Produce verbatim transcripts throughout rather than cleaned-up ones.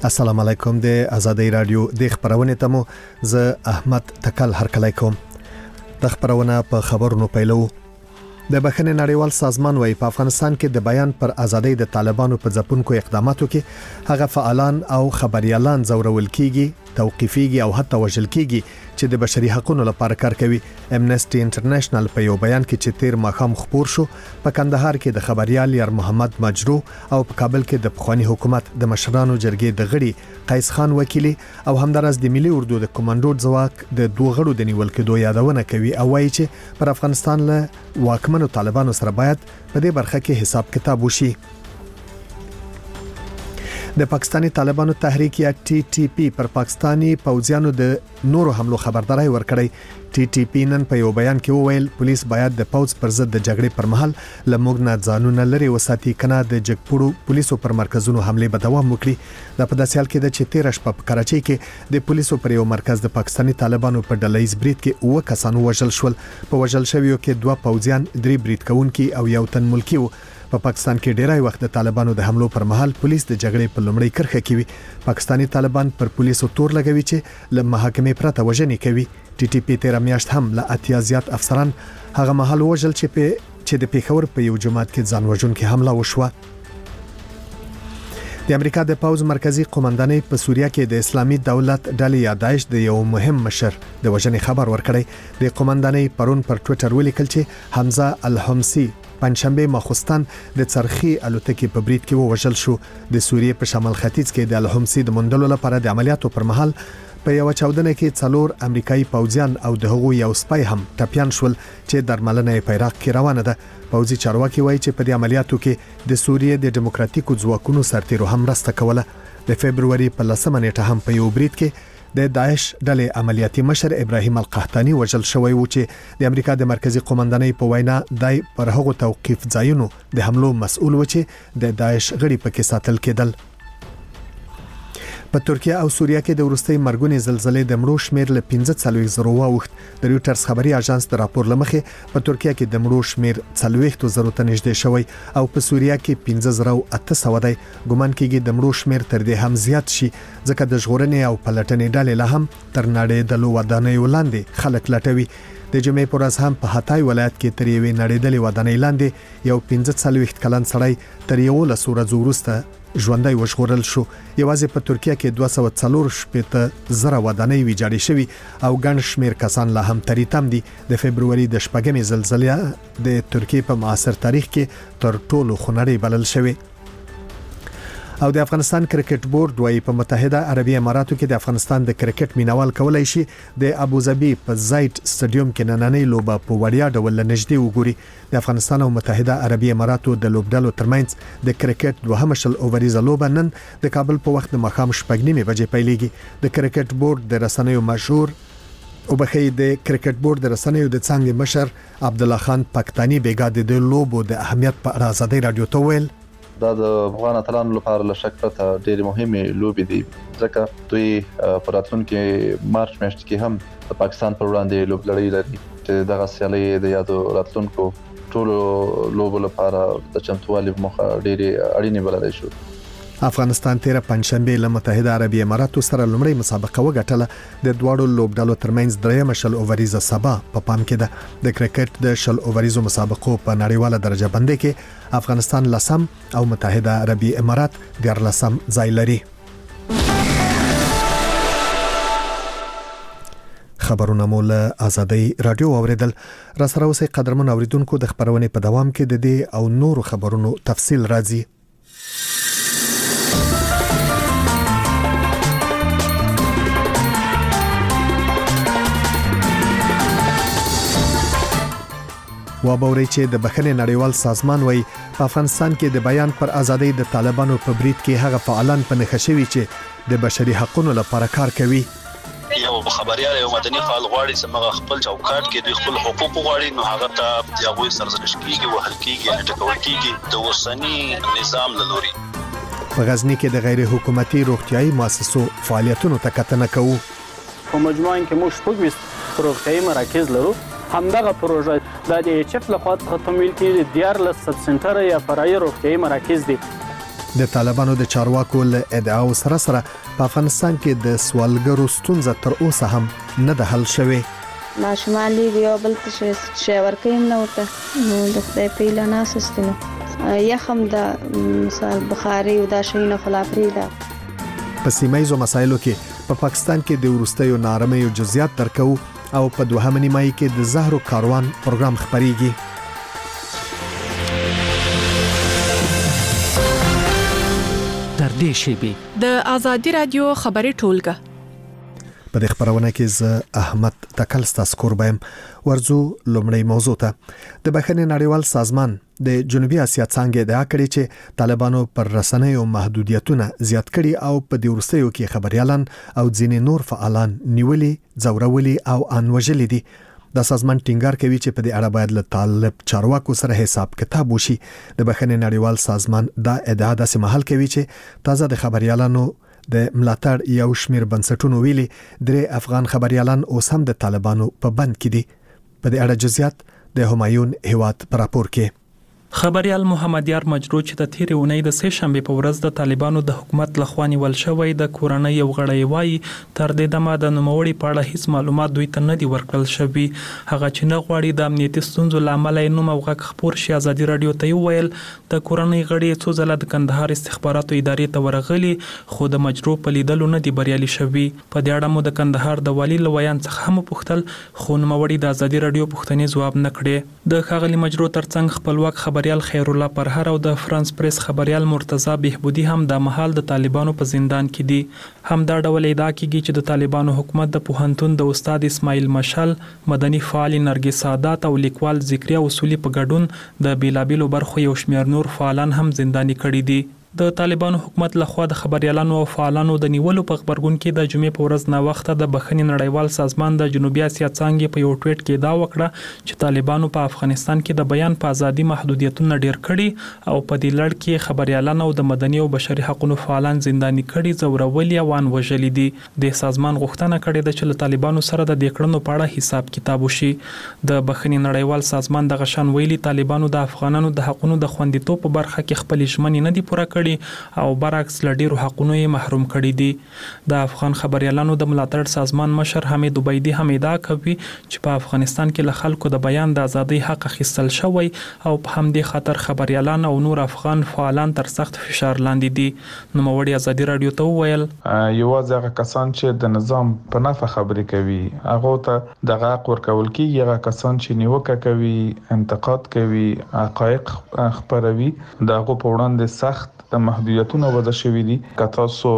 السلام علیکم د آزادۍ رادیو د خبرونه تمو ز احمد تکل هرکلی کوم د خبرونه په خبرونو پیلو د بخښنې نړیوال سازمان وايي په افغانستان کې د بیان پر ازادۍ د طالبانو په ځپونکو اقداماتو کې هغه فعالان او خبريالان زورول کیږي توقيفيږي او حتی وژل کیږي چې د بشري حقوقو لپاره کار کوي امنيستي انټرنیشنل په یو بیان کې چې تیر ماخام خبر شو په کندهار کې د خبريال یار محمد مجرو او په کابل کې د پخوانی حکومت د مشرانو جرګې د غړي قیس خان وکیلی او همدارس د ملي اردو د کمانډو ځواک د دوه غړو د نیول کېدو یادونه کوي او وايي چې پر افغانستان له واکمنو طالبانو سره باید په دې برخه کې حساب کتاب وشي. د پاکستانی طالبانو تحریک یا ټي ټي پی پر پاکستانی پوځیانو د نورو حملو خبرداري ورکړی. ټي ټي پی نن په یو بیان کې وویل پولیس باید د پوځ پر ضد د جګړې پر مهال لموږ نه ځانونه لري وساتي کنه د جګپړو پولیسو پر مرکزونو حمله به دوام وکړي. د په داسې حال کې د چې تیر شپه په کراچۍ کې د پولیسو پر یو مرکز د پاکستانی طالبانو په ډلهیز برید کې اوه کسان وژل شول. په وژل شویو کې دوه پوځیان درې برید کوونکي او یو تن ملکی وو. په پا پاکستان کې ډیرای وخت د طالبانو د حملو پر مهال پولیس د جګړې په لومړۍ کرخه کې وي. پاکستانی طالبان پر پولیسو تور لګوي چې له محاکمې پرته وژنې کوي. ټي ټي پی تیر میاشت هم له اتیا زیات افسران هغه مهال وژل چې په چې د پیښور په یو جماعت کې ځان وژونکي حمله وشوه. د امریکا د پوز مرکزی قومندانۍ په سوریه کې د اسلامي دولت ډلې یا داعش د یو مهم مشر د وژنې خبر ورکړی. د قومندانۍ پرون پر ټوئیټر ولیکل چې حمزه الحمصي پنځشنبه مخستان د چرخي الوتکې په برید کې وژل شو. د سوریې په شمال ختیځ کې د الحمصي د موندلو لپاره د عملیاتو پر مهال په یو چاودنه کې څلور امریکایي پوځیان او د هغو یو سپای هم ټپيان شول چې درملنه په عراق کې روانه ده. پوځي چارواکي وایي چې په دې عملیاتو کې د سوریې د دیموکراتیکو ځواکونو سرتیرو هم مرسته کوله. د فبرवरी په لسمه نیټه هم په یو برید کې د داعش ډلې عملیاتي مشر ابراهیم القحطاني وژل شوی و چې د امریکا د مرکزی قومندانۍ په وینا دای پر هغو توقيف ځایونو د حملو مسؤل و چې د داعش غړي پکې ساتل کېدل. په ترکیه او سوریه کې د ورستۍ مرګونې زلزلې د مړو شمیر له پنځه څلوېښت زره واوښت. د رويټرز خبري اژانس د راپور لمخې په ترکیه کې د مړو شمیر څلوېښت زره ته نږدې شوی او په سوریه کې پنځه زره اته سوه دی. ګومان کېږي د مړو شمیر تر دې هم زیات شي ځکه د ژغورنې او پلټنې ډلې له هم تر نړیدلو ودانیو لاندې خلک لټوي. د جمعې پر ورځ هم په حتای ولایت کې تر یوې نړیدلې ودانۍ لاندې یو پنځه څلوېښت کلن سړی تر یولس ورځو وروسته ژوندۍ وژغورل شو. یوازې په ترکیه کې دوه سوه څلور شپېته زره ودانۍ ویجاړې شوي او ګڼ شمیر کسان لا هم تریتم دي. د فبرवरी د شپږمې زلزلې د ترکیې په معاصر تاریخ کې تر ټولو خونړۍ بلل شوې. او د افغانستان کرکټ بورډ وايي په متحده عربي اماراتو کې د افغانستان د کرکټ مینوال کولای شي د ابوظبي په زاید سټډیوم کې نننۍ لوبه په وړیا ډول نږدې وګوري. د افغانستان او متحده عربي اماراتو د لوبډلو ترمنځ د کرکټ دوهمه شل اووريزه لوبه نن د کابل په وخت د ماښام شپږ نیمې بجې پیلېږي. د کرکټ بورډ د رسنیو مشهور او بخې د کرکټ بورډ د رسنیو د څنګه مشر عبد الله خان پاکستاني بیګا د لوبو د اهمیت په اړه آزادۍ رادیو ته ویل دا د افغان اتلانو لپاره له شک پرته ډېرې مهمې لوبې دي ځکه دوی په راتلونکي مارچ میاشت کې هم د پاکستان پر وړاندې لوبلړۍ لري چې دغه سیالۍ د یادو راتلونکو ټولو لوبو لپاره د چمتووالي موخه ډېرې اړینې بللی شو. افغانستان تیر پنځشنبه له متحده عربي اماراتو سره لومړی مسابقه وګټله. د دواړو لوبډلو ترمنځ درېمه شل اووریزه سبا په پام کې ده. د کرکټ د شل اووریزو مسابقو په نړیواله درجه بندۍ کې افغانستان لسم او متحده عربي امارات دیارلسم ځای لري. خبرونه مو له آزادۍ رادیو اوریدل. را سره اوسئ قدرمن اوریدونکو د خبرونې په دوام کې د دې او نورو خبرونو تفصیل راځي. وابوري چې د بخښنې نړیوال سازمان وايي په افغانستان کې د بیان پر ازادۍ د طالبانو په برید کې هغه فعالان په نښه شوي چې د بشري حقوقو لپاره کار کوي. یو خبريال یو مدني فعال غواړي چې موږ خپل چوکاټ کې د خپل حقوق غواړي نو هغه ته د هغه سرزنش کیږي او هل کیږي ټکول کیږي د وسنی نظام لوري. په غزنی کې د غیر حکومتي روغتيایي مؤسسو فعالیتونو ته کتنه کوو. په مجموعه کې موږ شپږ روغتيایي مراکز لرو. همدغه پروژه د ایچ اف لخوا تمویل کیږي. دیارلس سب سنټر یا فرعي روغتيایي مراکز دي د طالبانو د چارواکو له ادعاو سره سره په افغانستان کې د سوالګرو ستونزه تر اوسه هم نه ده حل شوې. ماشومان لري یو بل څه شي ورکوم نو ته نو د خدای په اله ناسستنه یخم د مثال بخاري او د شینه خلافري ده. په سیمایزو مسایلو کې په پاکستان کې د ورستیو نارمي او جزئیات درکو او په دوهمه نیمایي کې د زهرو کاروان پروګرام خبريږي. تر دې شی د آزادي رادیو خبري ټولګه په دې خبرونه کې ز احمد تکل ستاسو قربایم ورزو لومړی موضوع ته د بخښنې نړیوال سازمان د جنوبي اسیا څنګه ادعا کړې چې طالبانو پر رسنیو محدودیتونه زیات کړي او په دې ورستیو کې خبريالان او ځینې نور فعالان نیولي ځورولي او انوژلي دي. د سازمان ټینګار کوي چې په دې اړه باید له طالب چارواکو سره حساب کتاب وشي. د بخښنې نړیوال سازمان دا ادعا د سمحل کوي چې تازه د خبريالانو د ملاتړ یو شمیر بنسټونو ویلي درې افغان خبريالان اوس هم د طالبانو په بند کې دي. په دې اړه جزئیات د همایون هیواد پر راپور کې. خبريال محمد یار مجرو چې د تیرې اونۍ د سه شنبه په ورځ د طالبانو د حکومت لخوا نیول شوی د کورنۍ یو غړی وایي تر دې دمه د نوموړي په اړه هیڅ معلومات دوی ته نه دي ورکړل شوي. هغه چې نه غواړي د امنیتي ستونزو لامل یې نوم او غږ خبر شي ازادي رادیو ته ویل د کورنۍ غړي څو ځله د کندهار استخباراتو ادارې ته ورغلي خو د مجرو په لیدلو نه دي بریالي شوي. په دې اړه مو د کندهار د والی لویان څخه هم پوښتل خو نوموړي د ازادي رادیو پوښتنې ځواب نه کړي. د ښاغلي مجرو ترڅنګ خپلواک خبريال خیر الله پرهر او د فرانس پریس خبريال مرتضی بهبودی هم د محل د طالبانو په زندان کې دي. هم دا ډول ادعا کیږي چې د طالبانو حکومت د پوهنتون د استاد اسماعیل مشال مدني فعال نرګس سادات او لیکوال ذکریا اصولي په ګډون د بیلابیلو برخو یو شمېر نور فعالان هم زنداني کړي دي. د طالبانو حکومت لخوا د خبريالانو او فعالانو د نیولو په خبرګون کې د جمعې په ورځ نا وخت د بخښنې نړیوال سازمان د جنوبي اسیا څنګه په یو ټویټ کې دا وکړه چې طالبانو په افغانستان کې د بیان په ازادي محدودیتونه ډیر کړي او په دې لړ کې خبريالانو او د مدني او بشري حقوقو فعالان زنداني کړي ځورولي او وژلي دي. د سازمان غوښتنه کړې ده چې له طالبانو سره د دې کړنو په اړه حساب کتاب وشي. د بخښنې نړیوال سازمان د غشن ویلي طالبانو د افغانانو د حقوقو د خوندیتوب په برخه کې خپل ژمنې نه دي پوره کړي او برعکس لډیرو حقوقو یې محروم کړي دي. د افغان خبريالانو د ملاتړ سازمان مشر حمید عبیدی هم ادعا کوي چې په افغانستان کې له خلکو د بیان د ازادۍ حق اخیستل شوی او په همدې خاطر خبريالان او نور افغان فعالان تر سخت فشار لاندې دي. نوموړي ازادي رادیو ته وویل یوازې هغه کسان چې د نظام په نفع خبرې کوي هغه ته د حق ورکول کیږي. هغه کسان چې نیوکه کوي انتقاد کوي حقایق خبروي دغه په وړاندې سخت د محدودیتونو وضع شوې دي. که تاسو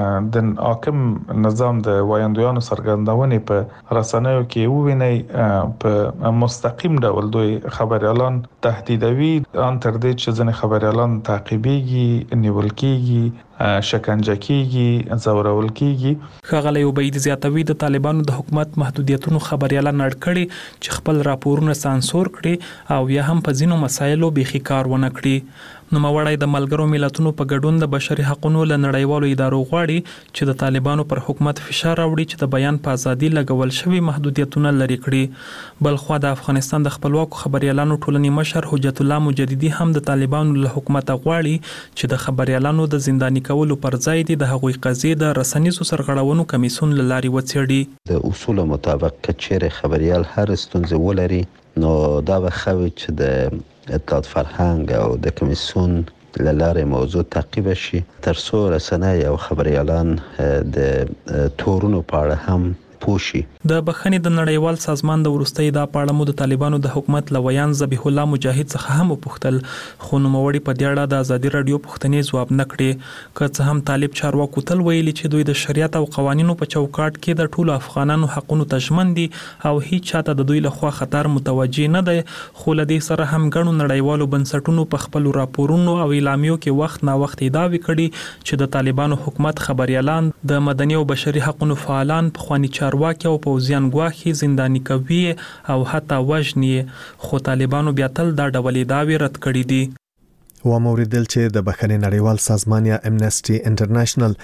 د حاکم نظام د وایندویانو سرګردونې په رسنیو کې ووینئ په مستقیم ډول دوی خبريالان تهدیدوي ان تر دې چې ځنې خبريالان تعقیبېږي نیول کېږي شکنجه کیږي ځورول کیږي. ښاغلی عبید زیاتوي د طالبانو د حکومت محدودیتونو خبريالان اړ کړي چې خپل راپورونه سانسور کړي او یا هم په ځینو مسایلو بيخي کار ونه کړي. نوموړی د ملګرو ملتونو په ګډون د بشري حقوقو له نړیوالو ادارو غواړي چې د طالبانو پر حکومت فشار راوړي چې د بیان په ازادي لګول شوی محدودیتونه لري کړي. بل خو د افغانستان د خپلواکو خبريالانو ټولنې مشر حجت الله مجددي هم د طالبانو له حکومت غواړي چې د خبريالانو د زنداني کولو پر ځای دي د هغوی قضیه د رسنیزو سرغړونو کمیسیون لاري وڅېړي. د اصول مطابق کچېره خبريال هر ستونزه ولري نو دا به خوي چې د اطلاعات فرهنګ او د کمیسیون لاره موضوع تعقیب شي تر څو رسنۍ او خبريالان د تورونو په اړه هم پوشي. د بخښنې د نړیوال سازمان د ورستۍ د پاړه مو د طالبانو د حکومت لویان ذبیح الله مجاهد څخه هم پوښتل خو نوموړي په دې اړه د ازادي رادیو پوښتنې ځواب نه کړي. که څه هم طالب چارواکو تل ویلي چې دوی د شریعت او قوانینو په چوکاټ کې د ټولو افغانانو حقوقو ته ژمن دي او هیڅ چاته د دوی لخوا خطر متوجي نه دی، خو له دې سره هم ګڼو نړیوالو بنسټونو په خپل راپورونو او اعلامیو کې وخت نا وخت ادعاوې کړي چې د طالبانو حکومت خبريالان د مدني او بشري حقوقو فعالان په خواني چارواکي او پوځیان ګواښي زنداني کوي او حتی وژني، خو طالبانو بیا تل دا ډول ادعاوې رد کړي دي. و موریدل چې د بخښنې نړیوال سازمان یا امنسټي انټرنیشنل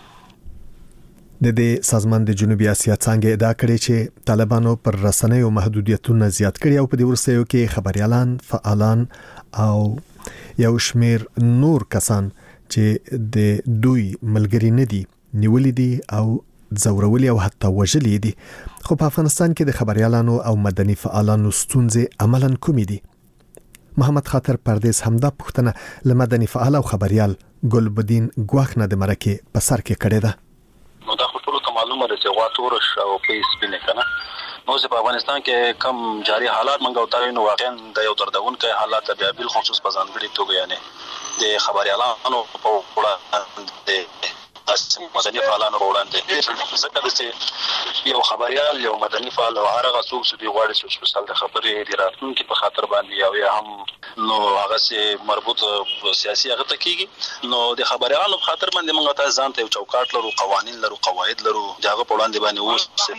د دې سازمان د جنوبي اسیا څنګه ادعا کړې چې طالبانو پر رسنیو محدودیتونه زیات کړي او په دې ورسېو کې خبريالان، فعالان او یو شمیر نور کسان چې د دوی ملګری نه دي نیولې دي او زورولي او حتی وژلي دي. خو په افغانستان کې د خبريالانو او مدني فعالانو ستونزې عملاً کومې دي؟ محمد خاطر پردیس همدا پوښتنه له مدني فعال او خبريال ګلبدین ګواخ نه د مرکه په سر کې کړې ده. نو دا خو ټول معلومه ده چې غواټورش او پیس بنه کنه نو چې په افغانستان کې کم جاري حالات منګو تاري نو واقعا د یو دردونکو حالات بیا بل خصوص په ځانګړي توګه یعنی د خبريالانو په وړاندې مدني فعالانو وړاندې ځکه چې یو خبريال یو مدني فعال او هغه څوک چې دی غواړي چې مثال د خبرې د راتلونکو په خاطر باندې او یا هم نو هغه سه مربوط سیاسي هغه تکیږي نو د خبريالانو په خاطر باندې موږ ته ځان ته یو چوکاټ لرو قوانين لرو قواعد لرو دغه په وړاندې باندې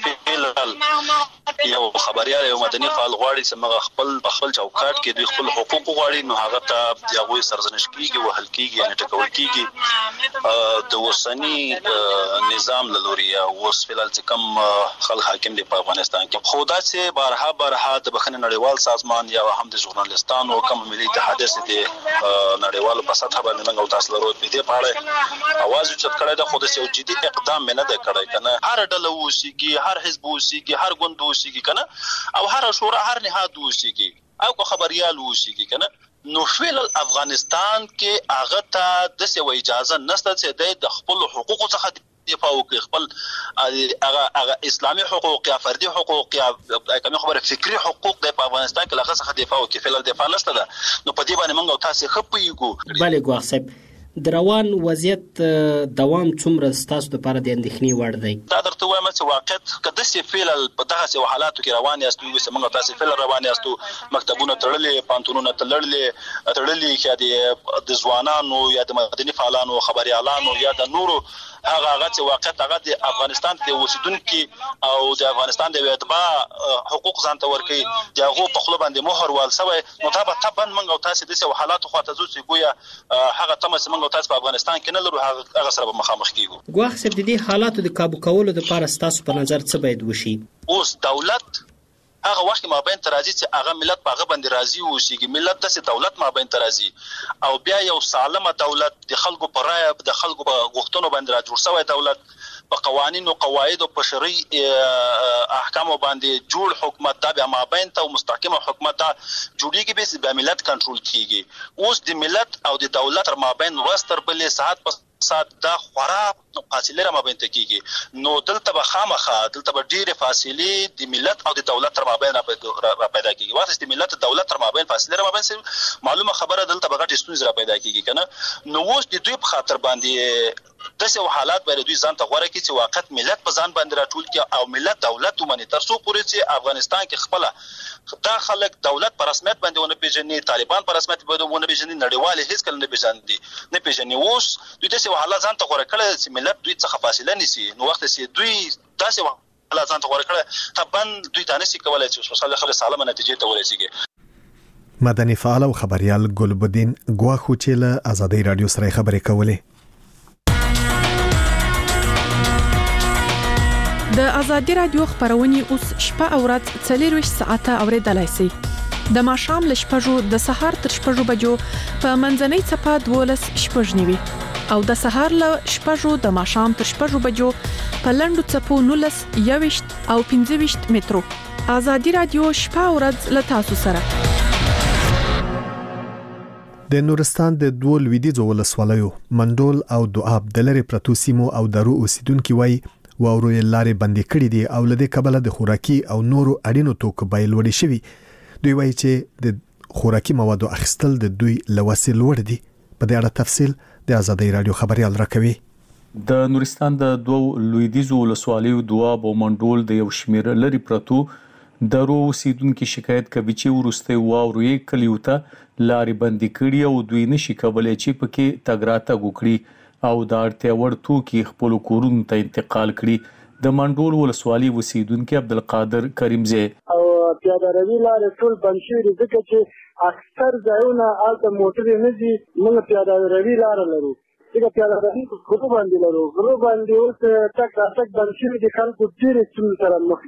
اوس یو خبريال یو مدني فعال غواړي چې موږ خپل خپل چوکاټ کې د خپل حقوق غواړي نو هغه ته یو سرزنش کیږي وهل کیږي یعنی ټکول کیږي د وسنی نظام لوري او اوس فلال چې کوم خلک حاکم دي په افغانستان کې خدا چې بارها بارها د بخښنې نړیوال سازمان یا هم د ژورنالستانو کوم ملي اتحاد سي نړیوال په سطح باندې موږ تاسو لرو په دې اړه اواز اوچت کړی دا خو د یو جدي اقدام نه ده کړی کنه هر ډله وسیږي هر حزب وسیږي هر ګوند وسیږي کنه او هر شورا هر نهاد وسیږي او خبريال وسیږي کنه نو فعل افغانستان کې هغه ته د څه اجازه نشته چې د خپل حقوقو څخه دفاع وکړي خپل هغه هغه اسلامي حقوق یا فردي حقوق یا کوم خبره فکری حقوق د افغانستان کې لغه څخه دفاع وکړي فعل دفاع نشته ده نو په دې باندې موږ تاسو خپېږو. بله ګواښ صاحب د روان وضعیت دوام څومره ستاسو لپاره د اندېښنې وړ دی؟ دا درته وایم چې واقعیت کده سي فعل په دغه سي حالاتو کې روان یاستو چې موږ تاسو فعل روان یاستو مکتبونه تړلې پانتونونه تړلې تړلې چې د ځوانانو یا د مدني فعالانو خبريالانو یا د نورو هغه هغه چې واقعیت هغه د افغانستان د اوسیدونکو او د افغانستان د اتباع حقوق ځان ته ورکي دغه په خپل باندې مهر وال سوی نو تابع تبن موږ تاسو د سه حالاتو خواته زو چې ګویا هغه تم چې موږ تاسو په افغانستان کې نه لرو هغه سره به مخامخ کیږو. ګواښ صاحب د دې حالاتو د کابو کولو لپاره تاسو په نظر څه باید وشي؟ اوس دولت هغه وخت ما بین ترازی چې هغه ملت په هغه باندې راضي وشيږي ملت د دولت ما بین ترازی او بیا یو سالمه دولت د خلکو پر رائے د خلکو په غوښتنو باندې را جوړ شوی دولت په قوانینو قواعد او په شرعي احکام باندې جوړ حکومت تابع ما بین ته مستحکم حکومت جوړیږي به ملت کنټرول کیږي. اوس د ملت او د دولت ما بین وستر بلې ساعت په سات دا خورا فاصله را مابین ته کیږي نو دلته به خامخا دلته به ډیره فاصله د ملت او د دولت تر مابین را پیدا کیږي. وخت د ملت او دولت تر مابین فاصله را مابین معلومه خبره دلته به غټ ستونزې را پیدا کیږي کنه نو اوس د دوی په خاطر باندې دغه حالات باندې دوی ځان ته غوړه کی چې واقعیت ملت په ځان باندې راټول کی او ملت دولت ومني تر څو پورې چې افغانستان کې خپل دا خلک دولت پر رسمیت باندې ونه پیژني طالبان پر رسمیت باندې ونه پیژني نړیوال هیڅ کله نه پیژندي نه پیژني اوس دوی دغه حالات ځان ته غوړه کړي چې ملت دوی څخه فاصله نیسي نو وخت چې دوی داسې حالات ځان ته غوړه کړي طبعا دوی دانه سي کولای چې مثلا خپل سالمه نتیجه ته ورسیږي. مدني فعال او خبريال ګلبدین ګواخو چې له آزادۍ رادیو سره خبرې کولې. د آزادۍ رادیو خبرونه اوس شپه او ورځ څلور ساعته اوریدلای شئ. د ماښام ل شپږو د سهار تر شپږو بجو په منځنۍ صفه دولس شپږ نیوي او د سهار ل شپږو د ماښام تر شپږو بجو په لندو صفو نولس یويشت او پنځه ویشت مترو. آزادۍ رادیو شپه او ورځ ل تاسو سره. د نورستان د دوه لویدیځو ولسوالیو منډول او دواب د لری پرتو سیمو او درو اوسیدونکو وای واورو یې لارې بندې کړې دي او لدې کبله د خوراکي او نورو اړینو توکو بیه لوړې شوي. دوی وایي چې د خوراکي موادو اخیستل د دوی لوسې لوړ دي. په دې اړه تفصیل د آزادۍ رادیو خبريال راکوي. د نورستان د دوه لویدیځو ولسوالیو دواب او منډول د یو شمېر لري پرتو درو اوسیدونکو شکایت کوي چې ورسته واورو یې کلیوته لارې بندې کړې او دوی نشي کولای چې پکې تګ راتګ وکړي او د اړتیا وړ توکي خپل کورونو ته انتقال کړي. د منډول ولسوالۍ اوسیدونکو عبدالقادر کریمزی او پیاده روي لارې ټول بند شوي ځکه چې اکثر ځایونه هلته موټرې نه دي. موږ پیاده روي لاره لرو ځکه پیاده روي په غرو باندې لرو غرو باندې اوس تګ راتګ بند شوي دي. خلکو ډېرې ستونزې سره مخ دي.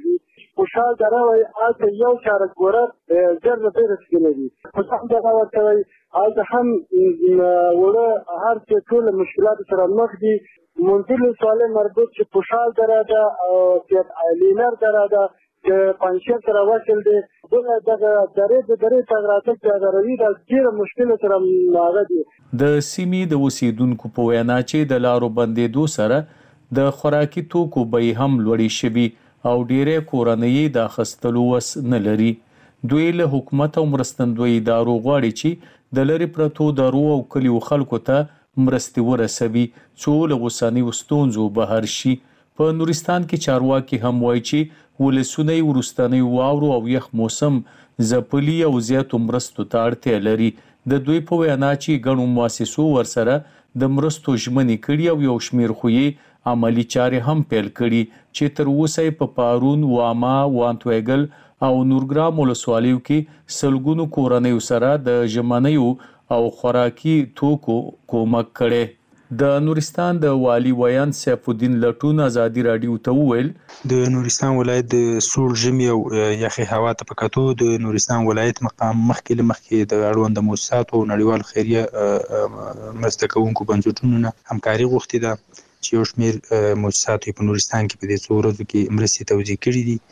خوشحال دره وایي هلته یو چارک ګوره ډېر نه ډېر سکینه دي خوشحال دره ورته وایي هلته هم وړه هر څه ټول مشکلات سره مخ دي منزل ولسوالۍ مربوط چې خوشحال دره ده او لینر دره ده چې پنجشیر سره وصل دی بله دغه درې د درې تګ راتګ پیاده روي دا ډېره مشکله سره هغه دي د سیمې د اوسیدونکو په وینا چې د لارو بندېدو سره د خوراکي توکو بیې هم لوړې شوي او ډېری کورنۍ د اخیستلو وس نه لري. دوی له حکومت او مرستندوی ادارو غواړي چې د لرې پرتو دارو او کلیو خلکو ته مرستې ورسوي څو له اوسنیو ستونزو بهر شي. په نورستان کې چارواکي هم وایي چې ولسونه یې وروستنی واورو او یخ موسم ځپلي او زیاتو مرستو ته اړتیا لري. د دوی په وینا چې ګڼو مؤسسو ورسره د مرستو ژمنې کړي او یو شمېر خو یې عملی چارې هم پیل کړي چې تر اوسه په پارون، واما، وانتویګل او نورګرام ولسوالیو کې سلګونو کورنیو سره د ژمنیو او خوراکي توکو کومک کړي. د نورستان د والی ویان سیف الدین لټون ازادي رادیو ته وویل د نورستان ولایت د سوړ ژمي او یخي هوا ته په کتو د نورستان ولایت مقام مخکې له مخکې د اړوند مؤسساتو او نړیوال خیریه مرسته کوونکو بنسټونو نه همکاري غوښتې ده چې یو شمېر مؤسساتو په نورستان کې په دې څو ورځو کې مرستې توزیع کړي دي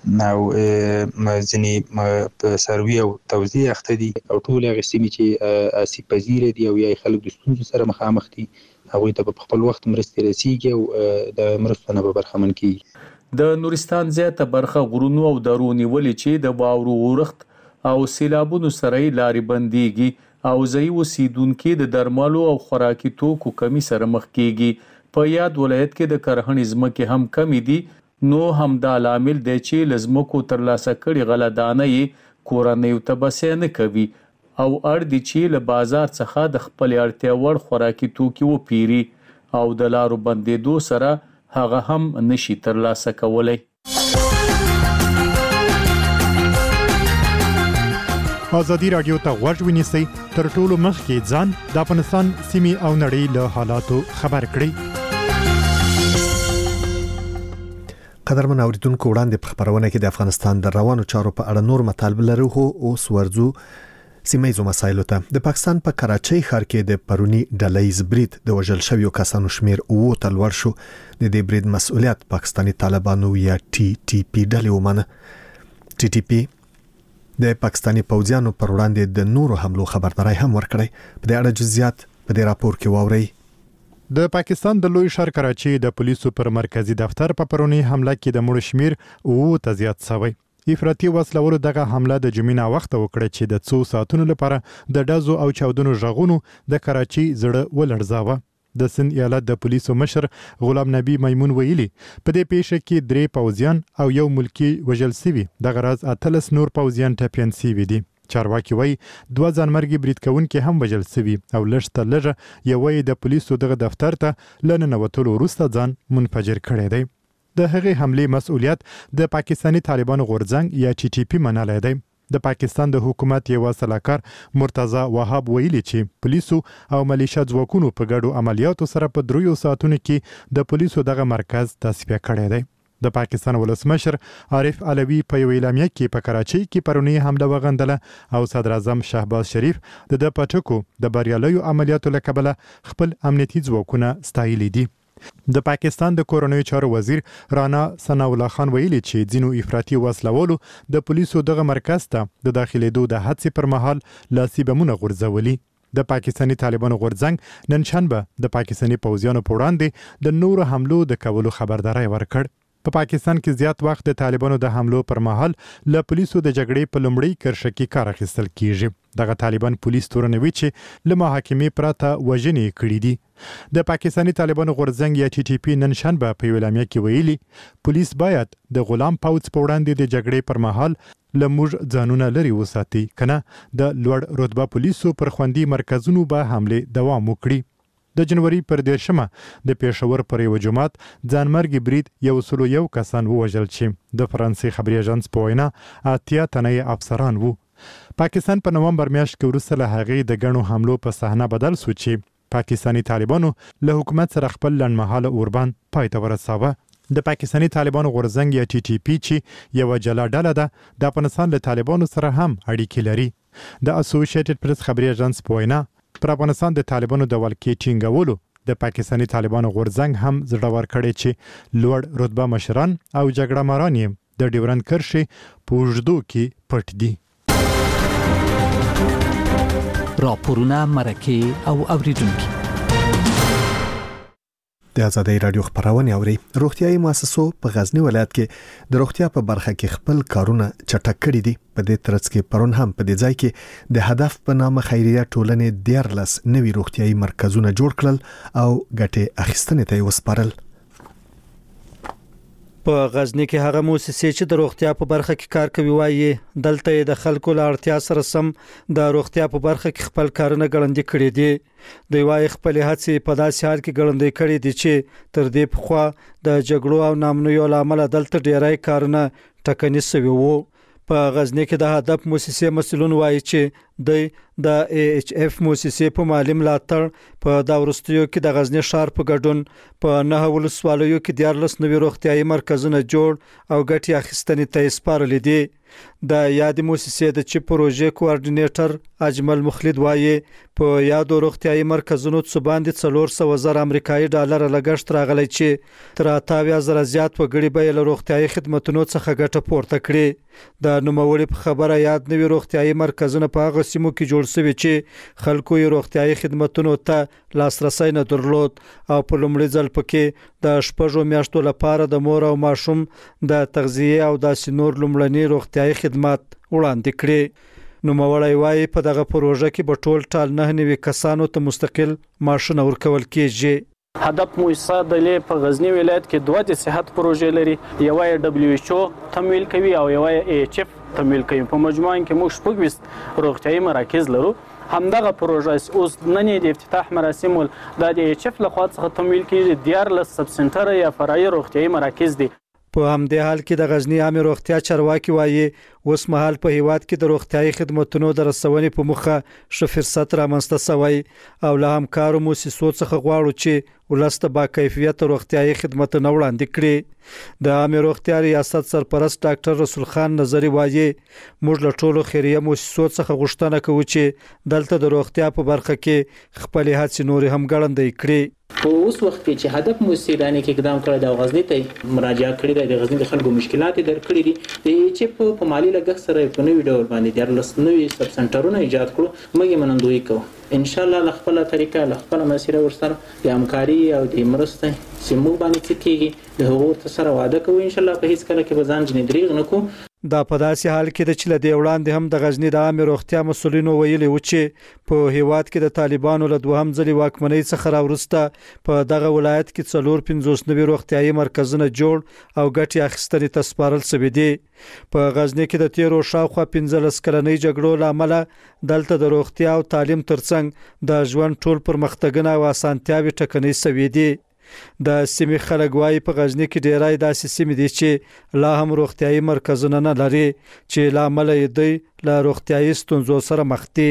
او ځینې په سروي او توزیع اخته دي او ټول هغه سیمې چې آسیب پذیره دي او یا خلک د ستونزو سره مخامخ دي هغوی ته په خپل وخت مرستې رسیږي او د مرستو نه به برخمن کیږي. د نورستان زیاته برخه غرونو او درو نیولې چې د واورو اورښت او سیلابونو سره لارې بندیږي او ځایي اوسیدونکي د درملو او خوراکي توکو کمی سره مخ کیږي. په یاد ولایت کې د کرهڼې ځمکې هم کمی دي نو همدا لامل دی چې له ځمکو ترلاسه کړي غله دانه یې کورنیو ته بسیا نه کوي او اړ دي چې له بازار څخه د خپلې اړتیا وړ خوراکي توکي وپیري او د لارو بندېدو سره هغه هم نشي ترلاسه کولی. ازادي رادیو ته غوږ ونیسئ تر ټولو مخکې ځان د افغانستان سیمې او نړۍ له حالاتو خبر کړئ. قدرمن اوریدونکو وړاندې په خبرونه کې د افغانستان د روانو چارو په اړه نور مطالب لرو خو اوس ورځو سیمایي مسایلو ته. د پاکستان په کراچۍ ښار کې د پرونی ډلهیز برید د وژل شویو کسانو شمیر اوه ته لوړ شو. د دې برید مسؤلیت پاکستاني طالبانو یا ټي ټي پی ډلې ومنه. ټي ټي پی د پاکستاني پوځیانو پر وړاندې د نورو حملو خبرداري هم ورکړي. په دې اړه جزئیات په دې راپور کې واورئ. د پاکستان د لوی ښار کراچي د پولیسو پر مرکزی دفتر په پرونی حمله کې د مړو شمیر اوه ته زیات شوی. افراطي وسلوالو دغه حمله د جمعې وخت وکړه چې د څو ساعتونو لپاره د ډزو او چاودنو ژغونو د کراچي زړه ولړزاوه. د سند ایالت د پولیسو مشر غلام نبی میمون ویلي په دې پیښه کې درې پوځیان او یو ملکی وژل شوي. دغه راز اتلس نور پوځیان ټپیان شوي دي. چارواکي وایي دوه ځانمرګي برید کوونکي هم وژل شوي او لږ تر لږه یو د پولیسو دغه دفتر ته له ننوتلو وروسته ځان منفجر کړی دی. د هغې حملې مسؤلیت د پاکستاني طالبانو غورځنګ یا ټي ټي پی منلی دی. د پاکستان د حکومت یو سلاکار مرتضی وهاب ویلي چې پولیسو او ملیشیا ځواکونو په ګډو عملیاتو سره په دریو ساعتونو کې د پولیسو دغه مرکز تصفیه کړی دی. د پاکستان ولسمشر عارف علوي په یو اعلامیه کې په کراچۍ کې پرونی حمله وغندله او صدر اعظم شهباز شریف د د پټکو د بریالیو عملیاتو له کبله خپل امنیتي ځواکونه ستایلي دي. د پاکستان د کورنیو چارو وزیر رانا ثناء الله خان ویلي چې ځینو افراطي وسلوالو د پولیسو دغه مرکز ته د داخلېدو د هڅې پر مهال لاسي بمونه غورځولي. د پاکستاني طالبانو غورځنګ نن شنبه د پاکستاني پوځیانو په وړاندې د نورو حملو د کولو خبرداری ورکړ. په پاکستان کې زیات وخت د طالبانو د حملو پر مهال له پولیسو د جګړې په لومړۍ کرښه کې کار اخیستل کیږي. دغه طالبان پولیس تورنوي چې له محاکمې پرته وژنې کړي دي. د پاکستاني طالبانو غورځنګ یا ټي ټي پی نن شنبه په اعلامیه کې ویلي پولیس باید د غلام پوځ په وړاندې د جګړې پر مهال له موږ ځانونه لري وساتي کنه د لوړ رتبه پولیسو پر خوندي مرکزونو به حمله دوام وکړي. د جنوري پر دیرشمه د پېښور پر یو جماعت ځانمرګي برید یو سلو یو کسان ووژل چې د فرانسې خبري اژانس په وینا اتیا تنه افسران وو. پاکستان په نومبر میاشت کې وروسته له هغې د ګڼو حملو په صحنه بدل شو چې پاکستاني طالبانو له حکومت سره خپل لنډمهاله اوربان پای ته ورساوه. د پاکستاني طالبانو غورځنګ یا ټي ټي پی چې یو جلا ډله ده د افغانستان له طالبانو سره هم اړیکې لري. د اسوسییټډ پریس خبري اژانس په وینا پر افغانستان د طالبانو د ولکې ټینګولو د پاکستاني طالبانو غورځنګ هم زړه ور کړی چې لوړ رتبه مشران او جګړه ماران یې د ډیورند کرښې په اوږدو کې پټ دي. راپورونه مرکه او اوریدونکو د آزادۍ رادیو خبرونه اوري. روغتيایي مؤسسو په غزنی ولایت کې د روغتیا په برخه کې خپل کارونه چټک کړي دي. په دې ترڅ کې پرون هم په دې ځای کې د هدف په نامه خیریه ټولنې دیارلس نوي روغتيایي مرکزونه جوړ کړل او ګټه اخیستنې ته وسپارل. په غزنی کې هغه مؤسسې چې د روغتیا په برخه کې کار کوي وایي دلته د خلکو له اړتیا سره سم د روغتیا په برخه کې خپل کارونه ګړندې کړي دي. د وایي خپل هڅې په داسې حال کې ګړندې کړي دي چې تر دې پخوا د جګړو او نامنویو لامل دلته ډیری کارونه ټکني شوي وو. په غزنی کې د هدف مؤسسې مسؤلون وایي چې د د ای ایچ اف مؤسسې په مالی ملاتړ په دا ورستیو کې د غزنی ښار په ګډون په نه ولسوالیو کې دیارلس نوي روغتيایي مرکزونه جوړ او ګټه اخیستنې ته سپارل دي. د یاد مؤسسې د چی پروژې کوارډینیټر اجمل مخلد وایي په یاد روغتيایي مرکزونو څخه باندې څلور سوه زره امریکایي ډالر لګښت راغلی چې تر اتاویا زره زیات وګړي به له روغتيایي خدماتو څخه ګټه پورته کړي. د نوموړي په خبره یاد نوي روغتيایي مرکزونه په هغه سیمو کې جوړ شوي چې خلکو یې روغتيایي خدماتو ته لاسرسي نه درلود او په لومړي ځل پکې د شپږو میاشتو لپاره د مور او ماشوم د تغذیه او د سینور لومړني روغتيایي خدمات وړاندې کړي. نو مولای وایي په دغه پروژه کې په ټول ټال نه نوي کسانو ته مستقل ماشين ورکول کېږي. هدف مؤسسه د لې په غزنی ولایت کې دوه د صحت پروژې لري. یو یې دبليو ایچ او تمویل کوي او یو یې ای ایچ اف تمویل کوي. په مجموعه کې موږ شپږ روغتيایي مراکز لرو. همدغه پروژه اوس نن د افتتاح مراسم ول د ای ایچ اف لخوا څخه تمویل کیږي. دیارلس سب سنټر یا فرعي روغتيایي مراکز دي. په همدې حال کې د غزنی عامه روغتیا چارواکي وایي اوس مهال په هیواد کې د روغتيایي خدماتو د رسونې په مخه ش فرصت رامنځته شوی او له همکارو مؤسسو څخه غواړو چې ولسته با کیفیت روغتيایي خدماتونه وړاندې کړي. د عامه روغتیا ریاست سرپرست ډاکټر رسول خان نظری وایي موږ له ټولو خیریه مؤسسو څخه غوښتنه کوو چې دلته د روغتیا په برخه کې خپل هڅې نور هم ګړندې کړي. په اوس وخت کې چې هدف مؤسسې باندې کې اقدام کړی د غزنی ته مراجعه کړې ده. د غزنی د خلکو مشکلات در کړې دي. د چې په مالی لګښت سره په نوې ډول باندې دیارلس نوي سب سنټرونه ایجاد کړو. موږ منندوی کوو ان شاء الله له خپل طریقه له خپل مسیره ورسره د همکاري او د مرسته سیمو باندې چې کېږي د هغو سره وعده کوو ان شاء الله په هیڅ کله کې به ځان جنې دریغ نه کوو. دا په داسې حال کې د چې له دې وړاندې هم د غزنی د عامه روغتیا مسولینو ویلي و چې په هیواد کې د طالبانو له دوهم ځلې واکمنۍ څخه راوروسته په دغه ولایت کې څلور پنځوس نوي روغتيایي مرکزونه جوړ او ګټې اخیستنې ته سپارل شوي دي. په غزنی کې د تیرو شاوخوا پنځلس کلنۍ جګړو لامل دلته د روغتیا او تعلیم ترڅنګ د ژوند ټول پرمختګونه او اسانتیاوې ټکنۍ شوي دي. د سیمې خلک وایي په غزنی کې ډیرای داسې سیمې دي چې لا هم روغتيایي مرکزونه نه لري چې لامل یې دی له روغتيایي ستونزو سره مخ دي.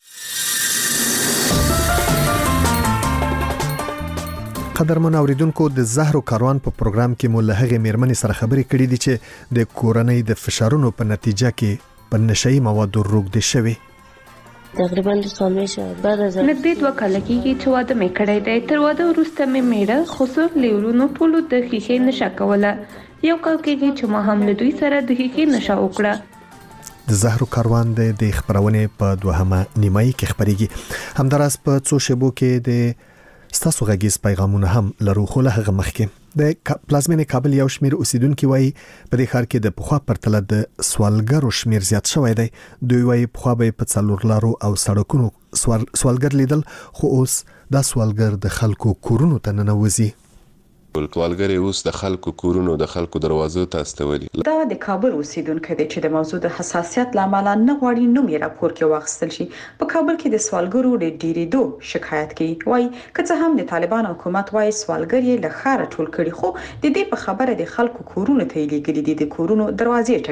قدرمن اوریدونکو د زهرو کاروان په پروګرام کې مو له هغې میرمنې سره خبرې کړې دي چې د کورنۍ د فشارونو په نتیجه کې په نشئی موادو روږدي شوي. تقریبا د څلور شو بعد از نږدې دوه کال کېږي چې واده مې کړی دی. تر واده وروسته مې میړه خصوص لیورونو ټولو د ښیښې نشه کوله. یو کال کېږي چې ما هم له دوی سره د ښیښې نشه وکړه. د زهرو کاروان د خبرونې په دوهمه نیمایي کې خبرېږي. همداراز په څو شیبو کې د ستاسو غږیز پیغامونه هم لرو. خو له هغه مخکې د پلازمینې کابل یو شمیر اوسیدونکو وایي په دې ښار کې د پخوا پرتله د سوالګرو شمیر زیات شوی دی. دوی وایي پخوا به په څلور لارو او سړکونو سوالګر لیدل خو اوس دا سوالګر د خلکو کورونو ته ننوځي. ولکوالګری اوس د خلکو کورونو د خلکو دروازو ته استولي. دا د کابل اوسیدونکو د چې د موضوع د حساسیت لامل نه غواړي نوم یې راپور کې واخیستل شي. په کابل کې د سوالګرو د ډیریدو شکایت کوي. وایي که څه هم د طالبان حکومت وایي سوالګر یې له ښاره ټول کړي خو د دې په خبره د خلکو کورونو ته لېږلي دي د کورونو دروازې ټکوي.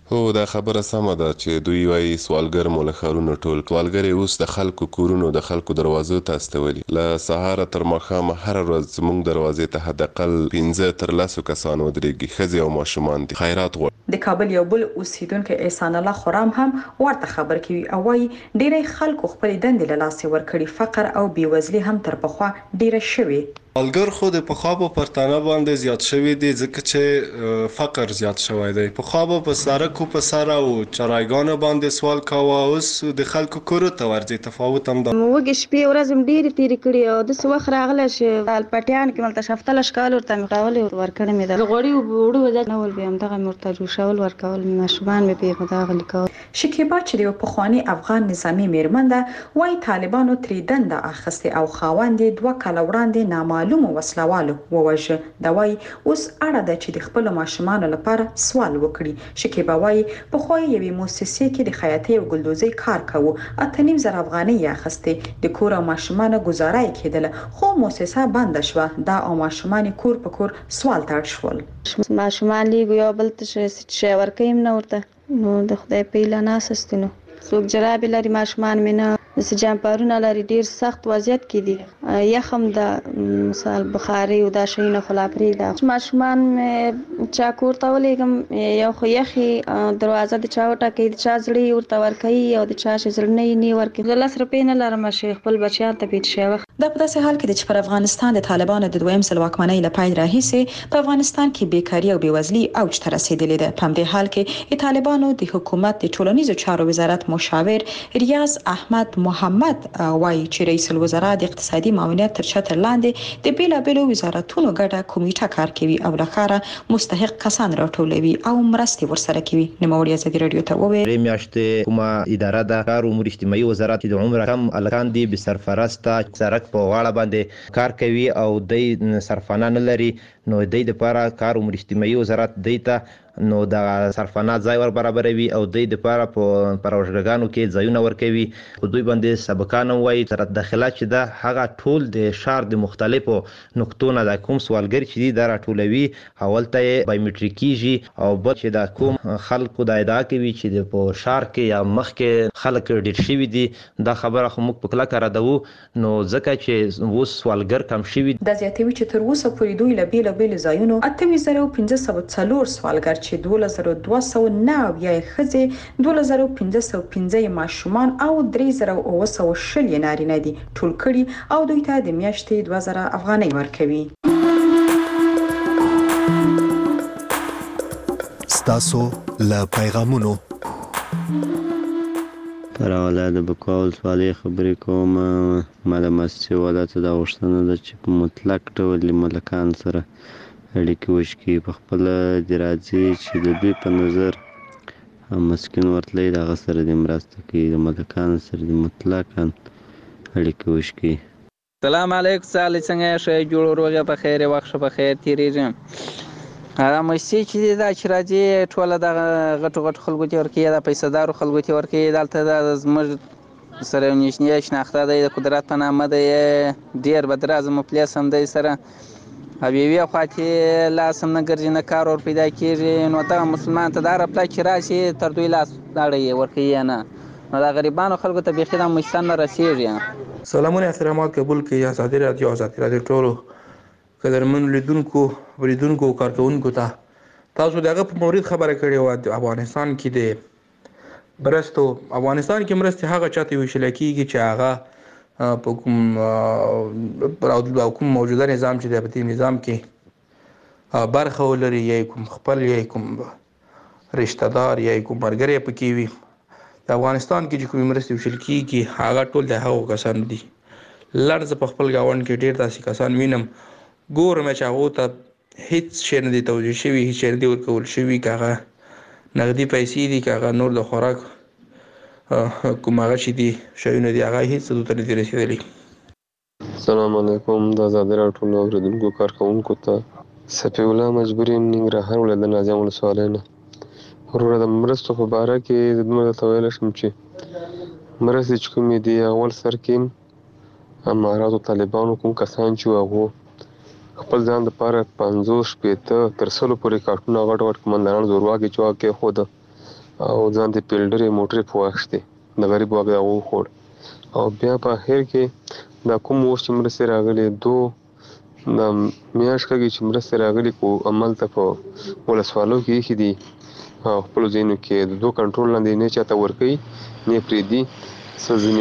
هو دا خبره سمه ده چې دوی وايي سوالګر مو له ښارونو ټول سوالګر اوس د خلکو کورونو د خلکو دروازو ته استولي له سهاره تر ماښامه هر ورځ زموږ دروازې ته حداقل پنځه تر لسو کسان ودرېږي، ښځې او ماشومان دي خیرات غواړي. د کابل یو بل اوسیدونکو احسان الله خرام هم ورته خبر کوي او وايي ډېری خلکو خپل دندې له لاسه ورکړي، فقر او بیوزلي هم تر پخوا ډېره شوې. سوالګر خو د پخوا په پرتانه باندې زیات شوی دی ځکه چې فقر زیات شوی دی. پخوا په سړکو په سر او چرایګانو باندې سوال کاوه، اوس د خلکو کورو ته ورځي. تفاوت هم ده. موږ شپې ورځ هم ډېرې تېرې کړې او داسې وخت راغلی چې الپټیان کې ملته شفته لس کال ورته مې قاولې ورکړې مې ده. غوړي وړو وځه نه ول بیا همدغه مې ورته جوشول ورکول مې ماشومان مې پرې همدغه لیکول. شکیبا چې د یو پخواني افغان نظامي میرمن ده وايي طالبانو ترې دنده اخیستې او خاوند یې دوه کاله وړاندې نامعلومو وسلوالو ووژه. دا وايي اوس اړه ده چې د خپلو ماشومانو لپاره سوال وکړي. شکیبا وايي پخوا یوې مؤسسې کې د خیاطۍ او ګلدوزۍ کار کوو، اته نیم زره افغانۍ یې اخیستې، د کور او ماشومانو ګزاره یې کېدله، خو مؤسسه بنده شوه. دا او ماشومان کور په کور سوال ته اړ شول. ماشومان لیږو یو بل ته شی ورکوي نه ورته، نو د خدای په ایله ناسستې نو څوک جرابې لري ماشومان مې نه داسې جامپرونه لري، ډېر سخت وضعیت کې دي، یخ هم د مثال بخاري او دا شیونه خو لا پرېږده. ماشومان مې چا کور ته ولېږم، یو خو یخې دروازه د چا وټاکوي، د چا زړه یې ورته ورکوي او د چا چې زړه نه یې نه ورکوي. زه لس روپۍ نه لرم چې خپل بچیان ته پېټ شی وخت. دا په داسې حال کې ده چې پر افغانستان د طالبانو د دویم ځل واکمنۍ له پیل راهیسې په افغانستان کې بیکاري او بېوزلي اوج ته رسېدلې ده. په همدې حال کې د طالبانو د حکومت د ټولنیزو چارو وزارت مشاور ریاض احمد محمد وايي چې رئیس الوزرا د اقتصادي معاونیت تر چتر لاندې د بیلابېلو وزارتونو ګډه کمیټه کار کوي او له ښاره مستحق کسان راټولوي او مرستې ورسره کوي. نوموړي ازادي راډیو ته وویل درې میاشتې کومه اداره ده کار امور اجتماعي وزارت د عمر کم الکان دي به سرپرسته سرک په غاړه باندې کار کوي او د صرفانه نه لري، نو د دې لپاره کار امور اجتماعي وزارت دیته نو د صرفانه ځای ور برابروي او د دې لپاره په پروژګانو کې ځایونه ورکوي. خو دوی باندې سبقان وایي تر داخله چې دا هغه ټول د شهر د مختلفو نقطو نه د کوم سوالګر چې دي دا راټولوي، اولته یې بایومټریکیږي او بل چې دا کوم خلکو دا ادعا کوي چې په شهر کې یا مخ کې خلک ډېر شوي دي. دا خبره خو موږ په کلکه ردوو، نو ځکه چې اوس سوالګر کم شوي. دا زیاتوي چې تر اوسه پورې دوی له بیلابېلو ځایونو اته ویشت زره پنځه سوه څلور سوالګر چې دولس زره دوه سوه نه اویا یې ښځې، دولس زره پنځه سوه پنځه یې ماشومان او درې زره اوه سوه شل یې نارینه دي ټول کړي او دوی ته د میاشتې دوه زره افغانۍ ورکوي. ستاسو له پیغامونو پر حواله د بکوال سوالي خبرې کوم. ملامتي ولته دا غوښتنه ده چې په مطلق ډول ملکان سره اړیکې وشي، په خپل د راځي چې د دوی په نظر مسکین ورتلی دغه سره د مرسته کوي، د ملکان سره د مطلقاً اړیکې وشي. سلام علیکم، سالي څنګه ښه جوړ روغه په خیر وخت په خیر تیریږم. هغه مشي چې دا چې راځي ټوله د غټو غټو خلکو ته ورکوي، د پیسه‌دارو خلکو ته ورکوي. دلته د زموږ سره یو نږدې شناخته دی د قدرت په نامه دی، ډېر بدرازه مفلس هم دی سره او یوې خواته لاس هم نه ګرځي نه کار ور پیدا کېږي. نو دغه مسلمان ته دا رپله چې راشي تر دوی لاس داړه ورکوي نه، نو د غریبانو خلکو ته بیخي دا مشته نه رسېږي. سلامونه احترامات قبول کړئ. ازادي راډیو ازادي راډیو ټولو قدرمن لیدونکو ولیدونکو کارکونکو ته تاسو دغه په مورید خبره کړې وه. د افغانستان کې د مرستو افغانستان کې مرستې هغه چاته ویشل کېږي چې هغه په کوم کوم موجوده نظام چې د دې نظام کې برخه ولري، یا کوم خپل یا کوم رشتہ دار یا کوم مرګري پکې وي. د افغانستان کې چې کوم مرستې ویشل کېږي هغه ټول د هغو کسان دي. لړز په خپل گاوند کې ډېر داسې کسان وینم ګورم چې هغو ته هیڅ شی نه دی توجیه شوي، هیڅ شی نه دی ورکول شوي، که هغه نغدي پیسې دي که هغه نور د خوراک کوم هغه چې دي شیونه دي هغه هیڅ څه ته نه دي رسېدلي. السلام علیکم، د ازادي راډیو ټولو اورېدونکو کارکوونکو ته سفیع الله مجبوري ننګرهار ولایت د نازیه ولسوالۍ نه. وروره د مرستو په باره کې دومره درته ویلی شم چې مرستې چې کومې دي اول سر کې اماراتو طالبانو کوم کسان چې هغو خپل ځان دپاره پنځوس شپېته تر سلو پورې کارټونه غټ غټ قمندانان زورواکي چې هغه کېښوده او ځان ته پیلډرې موټرې پواښتې د غریب واګ دا وخوړ او بیا په اخر کې دا کوم اوس چې مرستې راغلي دو د میاشت کېږي چې مرستې راغلي کو عمل ته په ولسوالو کې ایښي دي او خپلو ځایونو کې د دو کنټرول لاندې نه چاته ورکوي نه پرېږدي څه ځینې